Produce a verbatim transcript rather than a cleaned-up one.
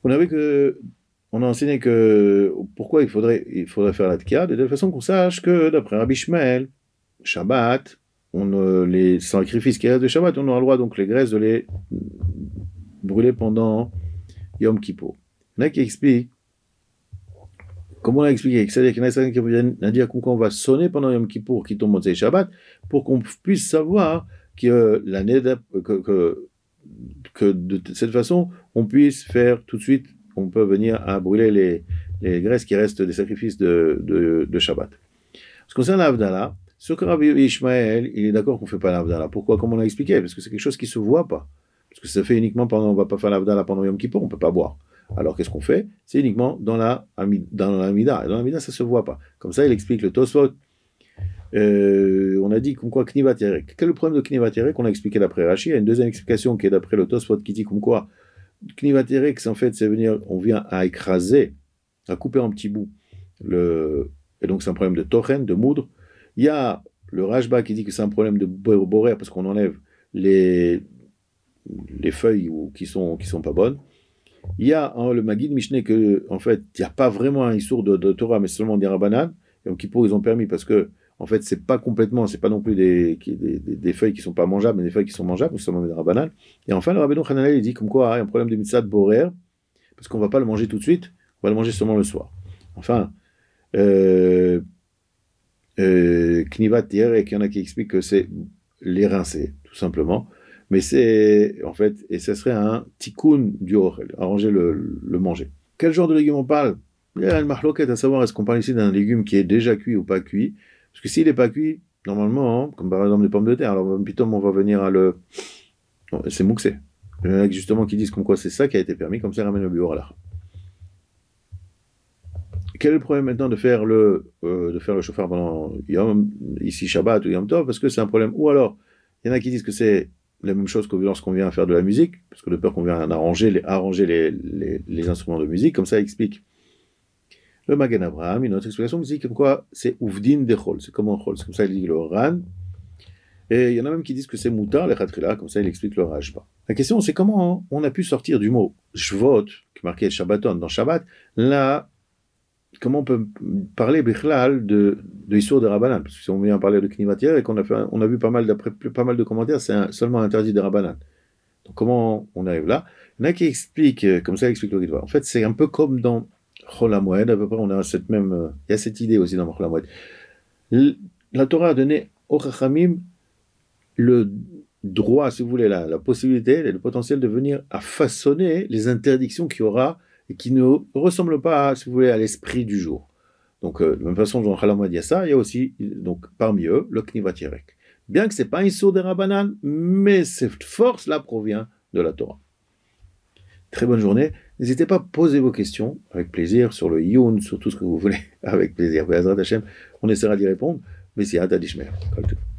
On a vu que, on a enseigné que pourquoi il faudrait, il faudrait faire la tkia, de telle façon qu'on sache que d'après Rabbi Shmuel, Shabbat, on, euh, les sacrifices qui restent de Shabbat, on aura le droit donc les graisses de les brûler pendant Yom Kippour. Il y en a qui expliquent, comme on a expliqué, c'est-à-dire qu'il y en a certains qui viennent à dire qu'on va sonner pendant Yom Kippour qui tombe Motzei Shabbat pour qu'on puisse savoir que l'année que, que, que de cette façon on puisse faire tout de suite, on peut venir à brûler les, les graisses qui restent des sacrifices de, de, de Shabbat. Ce qui concerne l'Avdallah, ce que Rabbi Ishmael, il est d'accord qu'on ne fait pas l'Avdallah. Pourquoi? Comme on l'a expliqué, parce que c'est quelque chose qui ne se voit pas. Parce que ça fait uniquement pendant, on ne va pas faire l'Avdallah pendant Yom Kippour, on ne peut pas boire. Alors qu'est-ce qu'on fait? C'est uniquement dans la dans l'Amida. Et dans l'Amida, ça ne se voit pas. Comme ça, il explique le Tosfot. Euh, on a dit comme quoi Knivat Yerek. Quel est le problème de Knivat Yerek? On a expliqué d'après Rashi. Il y a une deuxième explication qui est d'après le Tosfot qui dit comme quoi Knivat Yerek, c'est en fait, c'est venir, on vient à écraser, à couper en petits bouts. Le, et donc c'est un problème de Tochen, de moudre. Il y a le Rashba qui dit que c'est un problème de borer parce qu'on enlève les, les feuilles qui sont, qui sont pas bonnes. Il y a hein, le Magid Mishneh que, en fait, il n'y a pas vraiment un issour de, de Torah, mais seulement des Rabbanan. Et donc, Kippour, ils ont permis parce que, en fait, c'est pas complètement, c'est pas non plus des, des, des, des feuilles qui sont pas mangeables, mais des feuilles qui sont mangeables, seulement des Rabbanan. Et enfin, le Rabbeinu Hananel, il dit comme quoi, il y a un problème de mitzvah de borer, parce qu'on va pas le manger tout de suite, on va le manger seulement le soir. Enfin, euh, euh, Knivat Yerek, il y en a qui expliquent que c'est les rincer, tout simplement. Mais c'est, en fait, et ce serait un tikkun du orel, arranger le, le manger. Quel genre de légumes on parle? Il y a une marloquette à savoir, est-ce qu'on parle ici d'un légume qui est déjà cuit ou pas cuit? Parce que s'il n'est pas cuit, normalement, hein, comme par exemple les pommes de terre, alors plutôt on va venir à le... Non, c'est mouxé. Il y en a justement qui disent comme quoi c'est ça qui a été permis, comme ça ramène le bureau là. Quel est le problème maintenant de faire le, euh, de faire le chauffard pendant Yom, ici Shabbat ou Yom Tov? Parce que c'est un problème. Ou alors, il y en a qui disent que c'est la même chose que lorsqu'on vient faire de la musique, parce que de peur qu'on vient arranger les, arranger les, les, les instruments de musique, comme ça il explique. Le Magen Abraham, une autre explication dit comme quoi c'est Ouvdin de Chol, c'est comme un Chol, c'est comme ça il dit le Ran. Et il y en a même qui disent que c'est Moutar, le Khatrila, comme ça il explique le Rajba. La question c'est comment on a pu sortir du mot Shvot, qui est marqué Shabbaton dans Shabbat, là, comment on peut parler Bichlal de, de Issour de Rabbanan? Parce que si on vient parler de Knivat Yerek et qu'on a, fait un, on a vu pas mal, d'après pas mal de commentaires, c'est un, seulement interdit de Rabbanan. Donc comment on arrive là? Il y en a qui expliquent, comme ça il explique le Ritva. En fait, c'est un peu comme dans Chol HaMoed, à peu près, on a cette même, il y a cette idée aussi dans Chol HaMoed. La Torah a donné au Chachamim le droit, si vous voulez, la, la possibilité, le potentiel de venir à façonner les interdictions qu'il y aura et qui ne ressemblent pas, à, si vous voulez, à l'esprit du jour. Donc, euh, de la même façon dont Chalamad dit ça, il y a aussi, donc, parmi eux, le Knivat Yerek. Bien que ce n'est pas un Issour des Rabbanan, mais cette force-là provient de la Torah. Très bonne journée. N'hésitez pas à poser vos questions, avec plaisir, sur le Youn, sur tout ce que vous voulez, avec plaisir. On essaiera d'y répondre, mais c'est Adadishmer.